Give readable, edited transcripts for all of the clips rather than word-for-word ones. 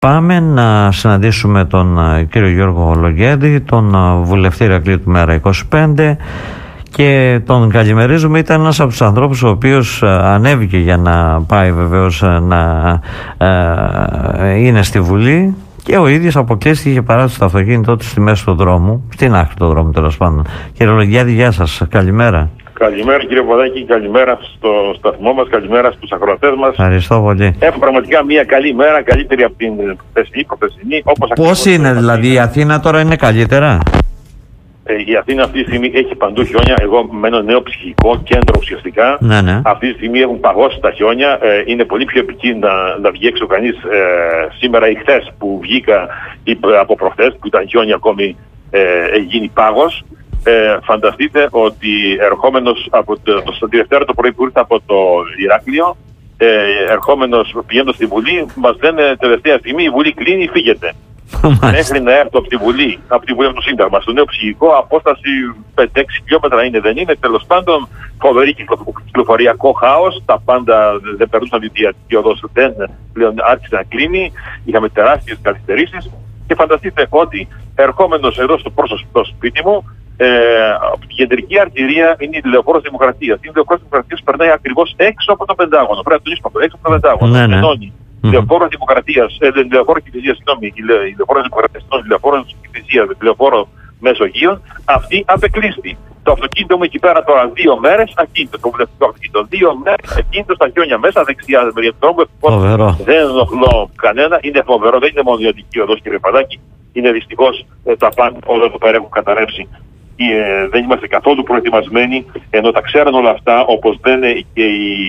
Πάμε να συναντήσουμε τον κύριο Γιώργο Λογέντη, τον βουλευτή Ηρακλείου του ΜΕΡΑ25, και τον καλημερίζουμε. Ήταν ένας από τους ανθρώπους ο οποίος ανέβηκε για να πάει βεβαίως να είναι στη Βουλή, και ο ίδιος αποκλείστηκε, είχε παράτηση το αυτοκίνητό του στη μέση του δρόμου, στην άκρη του δρόμου τέλος πάντων. Κύριε Λογέντη, γεια σας, καλημέρα. Καλημέρα κύριε Ποδάκη, καλημέρα στο σταθμό μας, καλημέρα στους ακροατές μας. Ευχαριστώ πολύ. Έχω πραγματικά μια καλή μέρα, καλύτερη από την προχθεσινή. Πώς είναι δηλαδή, η Αθήνα τώρα είναι καλύτερα? Η Αθήνα αυτή τη στιγμή έχει παντού χιόνια. Εγώ με ένα νέο ψυχικό κέντρο ουσιαστικά. Ναι. Αυτή τη στιγμή έχουν παγώσει τα χιόνια. Είναι πολύ πιο επικίνδυνο να βγει έξω κανείς σήμερα ή χθες που βγήκα, ή από προχθές που ήταν χιόνια ακόμη, έχει γίνει πάγος. Φανταστείτε ότι ερχόμενος από τη Δευτέρα το πρωί που ήρθα από το Ηράκλειο, ερχόμενος πηγαίνοντας στη Βουλή, μας λένε τελευταία στιγμή η Βουλή κλείνει, φύγετε. Μέχρι να έρθω από τη Βουλή, από το Σύνταγμα, στο νέο ψυχικό, απόσταση 5-6 χιλιόμετρα είναι, δεν είναι. Τέλος πάντων, φοβερή κυκλοφοριακό χάος. Τα πάντα δεν περνούσαν τη διατική οδός, πλέον άρχισε να κλείνει. Είχαμε τεράστιες καθυστερήσεις. Και φανταστείτε ότι ερχόμενος εδώ στο σπίτι μου, από την κεντρική αρτηρία είναι η Λεωφόρος Δημοκρατίας. Η Λεωφόρος Δημοκρατίας περνάει ακριβώς έξω από το Πεντάγωνο. Πρέπει να τονίσουμε αυτό, έξω από το Πεντάγωνο. Ενώνει. Λεωφόρο Δημοκρατίας, Λεωφόρο Κηφισίας, συγγνώμη, η Λεωφόρο Δημοκρατίας, Λεωφόρο Κηφισίας, Λεωφόρο Μεσογείων, αυτή απεκλείστη. Το αυτοκίνητο μου εκεί πέρα τώρα 2 μέρες, ακίνητο το βουλευτικό αυτοκίνητο. 2 μέρες, ακίνητο στα χιόνια μέσα, δεξιά μεριά του δρόμου. Δεν ενοχλώ κανένα, είναι φοβερό, δεν είναι μόνο η οδική οδός, κύριε Παδάκη. Είναι δυστυχώς τα πάντα όλα εδώ πέρα έχουν καταρρεύσει. Δεν είμαστε καθόλου προετοιμασμένοι, ενώ τα ξέρουν όλα αυτά, όπως λένε και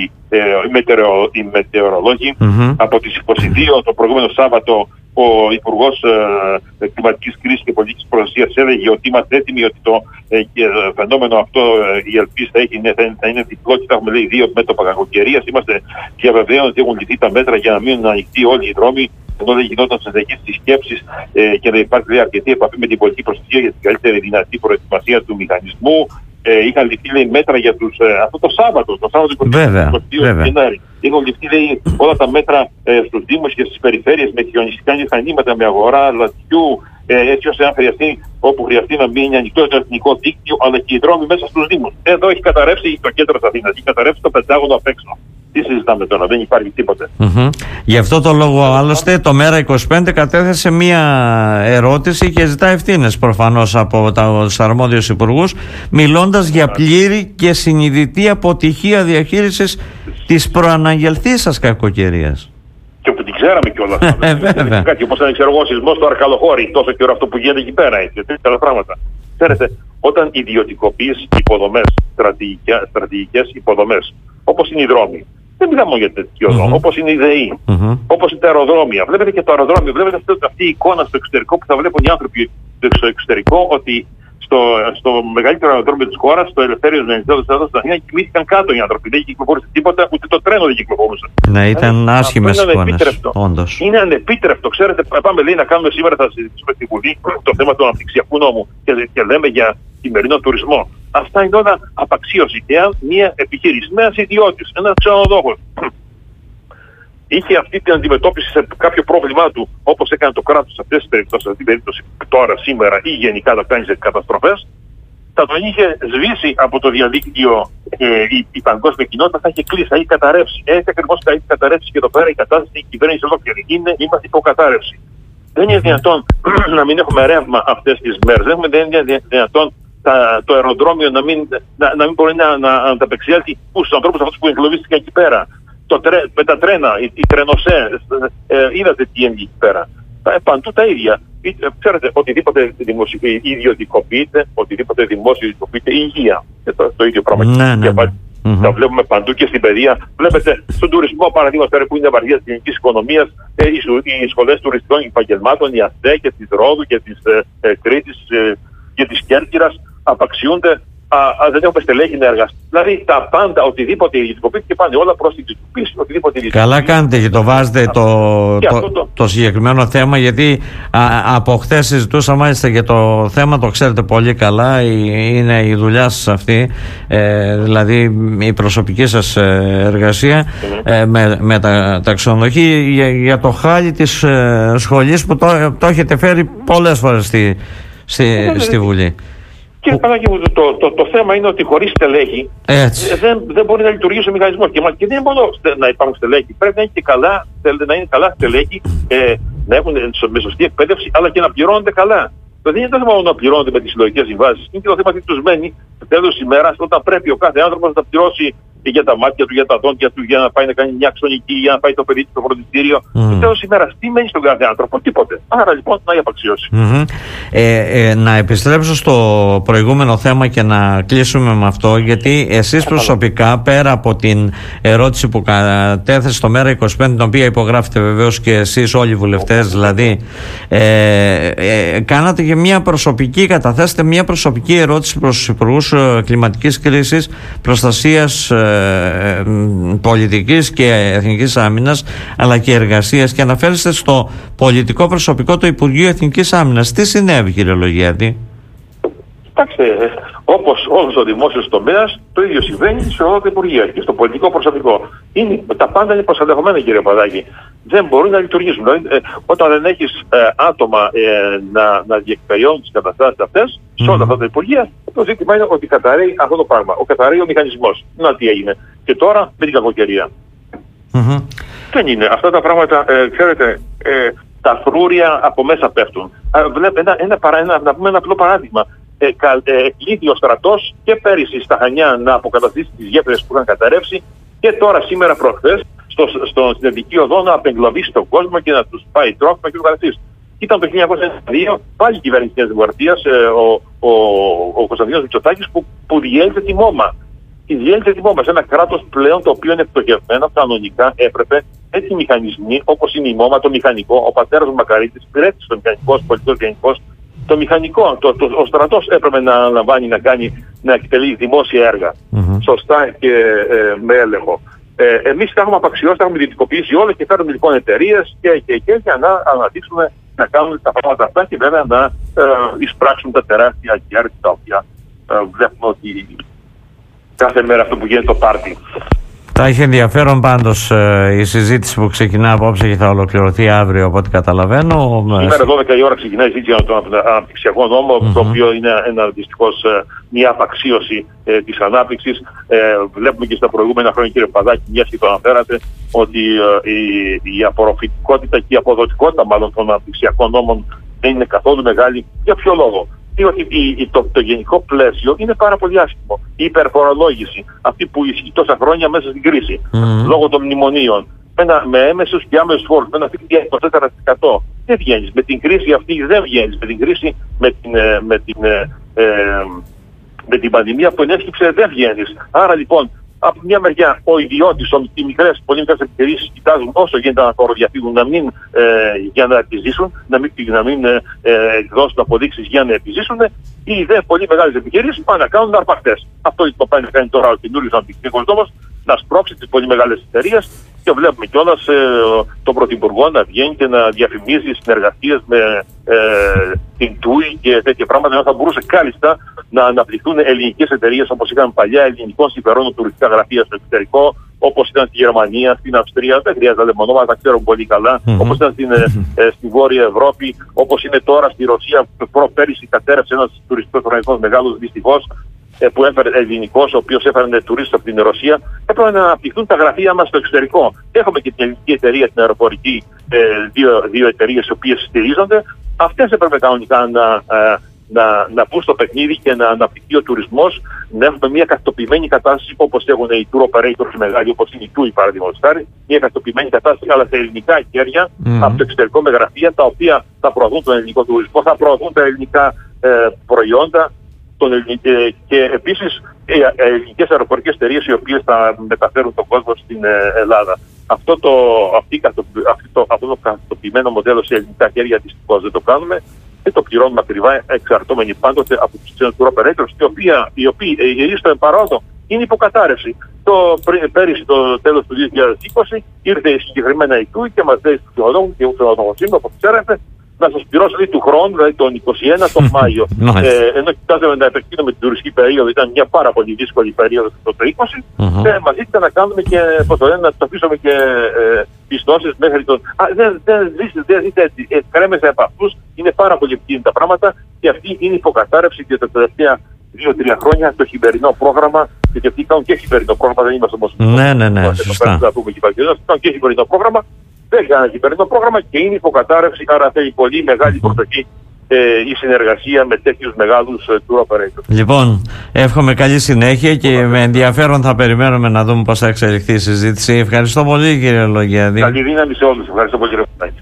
οι μετεωρολόγοι. Από τις 22 το προηγούμενο Σάββατο ο Υπουργός Κλιματικής Κρίσης και Πολιτικής Προστασίας έλεγε ότι είμαστε έτοιμοι, ότι το φαινόμενο αυτό, η ελπίς θα είναι διπλό και θα έχουμε, λέει, 2 μέτωπα κακοκαιρίας. Είμαστε διαβεβαίων ότι έχουν λυθεί τα μέτρα για να μείνουν ανοιχτοί όλοι οι δρόμοι, ενώ δεν γινόταν συνεχής της σκέψης και να υπάρχει, λέει, αρκετή επαφή με την πολιτική προστασία για την καλύτερη δυνατή προετοιμασία του μηχανισμού. Είχαν ληφθεί, λέει, μέτρα για αυτό το Σάββατο 22 Γενάρη. Είχαν ληφθεί, λέει, όλα τα μέτρα στους Δήμους και στις περιφέρειες με χιονιστικά μηχανήματα, με αγορά λατιού, έτσι ώστε αν χρειαστεί, όπου χρειαστεί, να μείνει ανοιχτό το εθνικό δίκτυο, αλλά και οι δρόμοι μέσα στους Δήμους. Εδώ έχει καταρρεύσει το κέντρο της Αθήνας, έχει καταρρεύσει το Πεντάγωνο απ' έξω. Τι συζητάμε τώρα, δεν υπάρχει τίποτε. Γι' αυτό το λόγο, άλλωστε, το ΜΕΡΑ25 κατέθεσε μία ερώτηση και ζητά ευθύνες προφανώς από τους αρμόδιους υπουργούς, μιλώντας για πλήρη και συνειδητή αποτυχία διαχείρισης της προαναγγελθήσας κακοκαιρίας. Και που την ξέραμε κιόλας. Κάτι όπως ένα ο σεισμός στο Αρκαλοχώρι, τόσο καιρό αυτό που γίνεται εκεί πέρα, έτσι, τέτοια πράγματα. Ξέρετε, όταν ιδιωτικοποιείς υποδομές, στρατηγικές υποδομές, όπως είναι οι δρόμοι, δεν μιλάμε μόνο για τέτοιο οδό, όπως είναι η ΔΕΗ, όπως είναι τα αεροδρόμια. Βλέπετε και το αεροδρόμιο, βλέπετε αυτή η εικόνα στο εξωτερικό που θα βλέπουν οι άνθρωποι στο εξωτερικό, ότι στο μεγαλύτερο αεροδρόμιο της χώρας, στο Ελευθέριος Βενιζέλος της Ελλάδας, στην Αθήνα, κοιμήθηκαν κάτω οι άνθρωποι. Δεν κυκλοφόρησε τίποτα, ούτε το τρένο δεν κυκλοφορούσε. Ναι, ήταν άσχημες εικόνες, όντως. Είναι ανεπίτρεπτο. Ξέρετε, πάμε, λέει, να κάνουμε σήμερα, θα συζητήσουμε στη Βουλή το θέμα του αναπτυξιακού νόμου και λέμε για χειμερινό τουρισμό. Αυτά είναι όλα απαξίωση. Εάν μια επιχείρηση, ένας ιδιώτης, ένας ξενοδόχος, είχε αυτή την αντιμετώπιση σε κάποιο πρόβλημά του, όπως έκανε το κράτος σε αυτές τις περιπτώσεις, σε αυτή την περίπτωση τώρα, σήμερα ή γενικά τα κάνει σε καταστροφές, θα τον είχε σβήσει από το διαδίκτυο η παγκόσμια κοινότητα, θα είχε κλείσει, θα είχε καταρρεύσει. Έτσι ακριβώς θα είχε καταρρεύσει και εδώ πέρα η κατάσταση, η κυβέρνηση ολόκληρη. Είμαστε υποκατάρρευση. Δεν είναι δυνατόν να μην έχουμε ρεύμα αυτές τις μέρες. Δεν είναι δυνατόν το αεροδρόμιο να μην μπορεί να ανταπεξέλθει στους ανθρώπους αυτούς που εγκλωβίστηκαν εκεί πέρα. Με τα τρένα, η τρενοσέ, είδατε τι έγινε εκεί πέρα. Παντού τα ίδια. Ξέρετε, οτιδήποτε ιδιωτικοποιείται, οτιδήποτε δημόσιο ιδιωτικοποιείται, η υγεία. Το ίδιο πράγμα. Τα βλέπουμε παντού και στην παιδεία. Βλέπετε στον τουρισμό, παραδείγματος, που είναι βαριά της ελληνικής οικονομίας, οι σχολές τουριστικών επαγγελμάτων, η ΑΣΤΕ και της Ρόδου και της Κρήτης και της Κέρκυρας απαξιούνται δεν έχουμε στελέχη να εργαστεί. Δηλαδή τα πάντα, οτιδήποτε ιδιωτικοποιήθηκε, πάνε όλα προς την ιδιωτικοποίηση. Καλά κάνετε και το βάζετε το συγκεκριμένο θέμα, γιατί από χθες συζητούσα μάλιστα για το θέμα, το ξέρετε πολύ καλά, είναι η δουλειά σας αυτή, δηλαδή η προσωπική σας εργασία με τα ξενοδοχεία, για το χάλι της σχολής που το έχετε φέρει πολλές φορές στη Βουλή. Κύριε Παναγιώτη μου, το θέμα είναι ότι χωρίς στελέχη δεν μπορεί να λειτουργήσει ο μηχανισμός. Και δεν είναι μόνο να υπάρχουν στελέχη. Πρέπει να είναι καλά στελέχη, να έχουν με σωστή εκπαίδευση, αλλά και να πληρώνονται καλά. Δεν είναι το θέμα μόνο να πληρώνονται με τις συλλογικές συμβάσεις. Είναι και το θέμα τι τους μένει στο τέλος της ημέρας, όταν πρέπει ο κάθε άνθρωπος να πληρώσει και για τα μάτια του, για τα δόντια του, για να πάει να κάνει μια αξονική, για να πάει το παιδί του στο φροντιστήριο. Στο τέλος της ημέρας, τι μένει στον κάθε άνθρωπο? Τίποτε. Άρα λοιπόν να απαξιώσει. Να επιστρέψω στο προηγούμενο θέμα και να κλείσουμε με αυτό, γιατί εσείς προσωπικά, πέρα από την ερώτηση που κατέθεσε στο Μέρα25, την οποία υπογράφετε βεβαίως και εσείς όλοι οι βουλευτές, δηλαδή, κάνατε και μια προσωπική, καταθέσετε μια προσωπική ερώτηση προς τους υπουργούς κλιματικής κρίσης, προστασίας πολιτικής και εθνικής άμυνας, αλλά και εργασίας, και αναφέρεστε στο πολιτικό προσωπικό του Υπουργείου Εθνικής Άμυνας. Τι συνέβη, κύριε Λογιάδη? Κοιτάξτε, όπως όλος ο δημόσιος τομέας, το ίδιο συμβαίνει σε όλα τα υπουργεία και στο πολιτικό προσωπικό. Τα πάντα είναι προστατευμένα, κύριε Παδάκη. Δεν μπορούν να λειτουργήσουν. Δηλαδή, όταν δεν έχεις άτομα να διεκπαιριώνουν τις καταστάσεις αυτές, σε όλα αυτά τα υπουργεία, το ζήτημα είναι ότι καταραίει αυτό το πράγμα. Καταραίει ο μηχανισμός. Να τι έγινε. Και τώρα με την κακοκαιρία. Δεν είναι. Αυτά τα πράγματα, ξέρετε, τα φρούρια από μέσα πέφτουν. Να πούμε ένα απλό παράδειγμα. Κλείδει ο στρατός και πέρυσι στα Χανιά να αποκαταστήσει τις γέφυρες που είχαν καταρρεύσει, και τώρα σήμερα προχθές στην Εθνική Οδό να απεγκλωβίσει τον κόσμο και να τους πάει τρόφιμα και το καθεξής. Ήταν το 1992 πάλι η κυβέρνηση της Δημοκρατίας, ο Κωνσταντίνος Μητσοτάκης, που διέλυσε τη ΜΟΜΑ. Διέλυσε τη ΜΟΜΑ σε ένα κράτος πλέον το οποίο είναι πτωχευμένο. Κανονικά έπρεπε έτσι μηχανισμοί όπως είναι η ΜΟΜΑ, το μηχανικό, ο πατέρας μου Μακαρίτης, υπηρέτησε το μηχανικό, πολιτικός γενικός. Το μηχανικό, ο στρατός έπρεπε να αναλαμβάνει να εκτελεί δημόσια έργα σωστά και με έλεγχο. Εμείς τα έχουμε απαξιώσει, τα έχουμε ιδιωτικοποιήσει όλα και φέρνουμε λοιπόν εταιρείες και για να αναδείξουμε να κάνουν τα πράγματα αυτά και βέβαια να εισπράξουν τα τεράστια κέρδη τα οποία βλέπουμε ότι κάθε μέρα αυτό που γίνεται το πάρτι. Θα έχει ενδιαφέρον πάντως η συζήτηση που ξεκινά απόψε και θα ολοκληρωθεί αύριο, από ό,τι καταλαβαίνω. Σήμερα 12 η ώρα ξεκινάει η συζήτηση για τον αναπτυξιακό νόμο, το οποίο είναι δυστυχώς μια απαξίωση της ανάπτυξης. Βλέπουμε και στα προηγούμενα χρόνια, κύριε Παδάκη, μιας και το αναφέρατε, ότι η απορροφητικότητα και η αποδοτικότητα μάλλον των αναπτυξιακών νόμων δεν είναι καθόλου μεγάλη. Για ποιο λόγο? Διότι το γενικό πλαίσιο είναι πάρα πολύ άσχημο. Η υπερφορολόγηση, αυτή που ισχύει τόσα χρόνια μέσα στην κρίση, λόγω των μνημονίων, με έμεσους και άμεσους φόρους, με ένα φύγει 24%. Δεν βγαίνεις. Με την κρίση αυτή δεν βγαίνεις. Με την κρίση, με την πανδημία που ενέσκυψε δεν βγαίνεις. Άρα λοιπόν, από μια μεριά, ο ιδιώτης, οι μικρές, πολύ μικρές επιχειρήσεις κοιτάζουν όσο γίνεται να φοροδιαφύγουν, για να επιζήσουν, να μην εκδώσουν αποδείξεις για να επιζήσουν. Οι δε πολύ μεγάλες επιχειρήσεις πάνε να κάνουν αρπακτές. Αυτό που πάει να κάνει τώρα ο καινούργιος αναπτυξιακός νόμος, να σπρώξει τις πολύ μεγάλες εταιρείες, και βλέπουμε κιόλας τον Πρωθυπουργό να βγαίνει και να διαφημίζει συνεργασίες με την TUI και τέτοια πράγματα. Θα μπορούσε κάλλιστα να αναπτυχθούν ελληνικές εταιρείες όπως είχαν παλιά ελληνικών συμφερόντων τουριστικά γραφεία στο εξωτερικό, όπως ήταν στη Γερμανία, στην Αυστρία, δεν χρειάζεται να λέμε ονόματα, τα ξέρουμε πολύ καλά, όπως ήταν στη Βόρεια Ευρώπη, όπως είναι τώρα στη Ρωσία, που πέρυσι κατέρευσε ένας τουριστικός οργανισμός μεγάλος δυστυχώς, που έφερε ελληνικός, ο οποίος έφερε τουρίστες από την Ρωσία. Έπρεπε να αναπτυχθούν τα γραφεία μας στο εξωτερικό. Έχουμε και την ελληνική εταιρεία, την αεροπορική, δύο εταιρείες οι οποίες στηρίζονται. Αυτές έπρεπε κανονικά να μπουν στο παιχνίδι και να αναπτυχθεί ο τουρισμός, να έχουμε μια καστοποιημένη κατάσταση όπως έχουν οι tour operators μεγάλοι, όπως είναι η TUI παραδείγματος χάρη, μια καστοποιημένη κατάσταση αλλά σε ελληνικά χέρια από το εξωτερικό με γραφεία τα οποία θα προωθούν τον ελληνικό τουρισμό, θα προωθούν τα ελληνικά προϊόντα και επίσης ελληνικές αεροπορικές εταιρείες οι οποίες θα μεταφέρουν τον κόσμο στην Ελλάδα. Αυτό το καστοποιημένο μοντέλο σε ελληνικά χέρια δυστυχώς δεν το κάνουμε. και το πληρώνουμε ακριβά, εξαρτώμενοι πάντοτε από τους ξένους tour operators, οι οποίοι στο εμπαρόδο είναι υποκατάρρευση. Πέρυσι το τέλος του 2020 ήρθε συγκεκριμένα η TUI και μας λέει στους ξενοδόχους και ξενοδοχοσύμβουλο, όπως ξέρετε, να σας πληρώσω του χρόνου, δηλαδή τον 21 τον Μάιο. Ενώ κοιτάζαμε να επεκτείνουμε την τουριστική περίοδο, ήταν μια πάρα πολύ δύσκολη περίοδο το 2020, και μας ζήτησε να κάνουμε και, να το αφήσουμε και πιστώσεις μέχρι τον. Δεν ζείτε έτσι. Κρέμεσα από αυτούς, είναι πάρα πολύ επικίνδυνα τα πράγματα και αυτή είναι υποκατάρρευση και τα τελευταία 2-3 χρόνια το χειμερινό πρόγραμμα. Γιατί αυτοί κάνουν και χειμερινό πρόγραμμα, δεν είμαστε όμως. Ναι, σωστά. Κάνουν και χειμερινό πρόγραμμα. Δεν κάνει κυβερνητικό πρόγραμμα και είναι υποκατάρρευση, άρα θέλει πολύ μεγάλη προσοχή η συνεργασία με τέτοιους μεγάλους tour operators. Λοιπόν, εύχομαι καλή συνέχεια και με ενδιαφέρον θα περιμένουμε να δούμε πώς θα εξελιχθεί η συζήτηση. Ευχαριστώ πολύ, κύριε Λογιάδη. Καλή δύναμη σε όλους. Ευχαριστώ πολύ, κύριε Φωτάκη.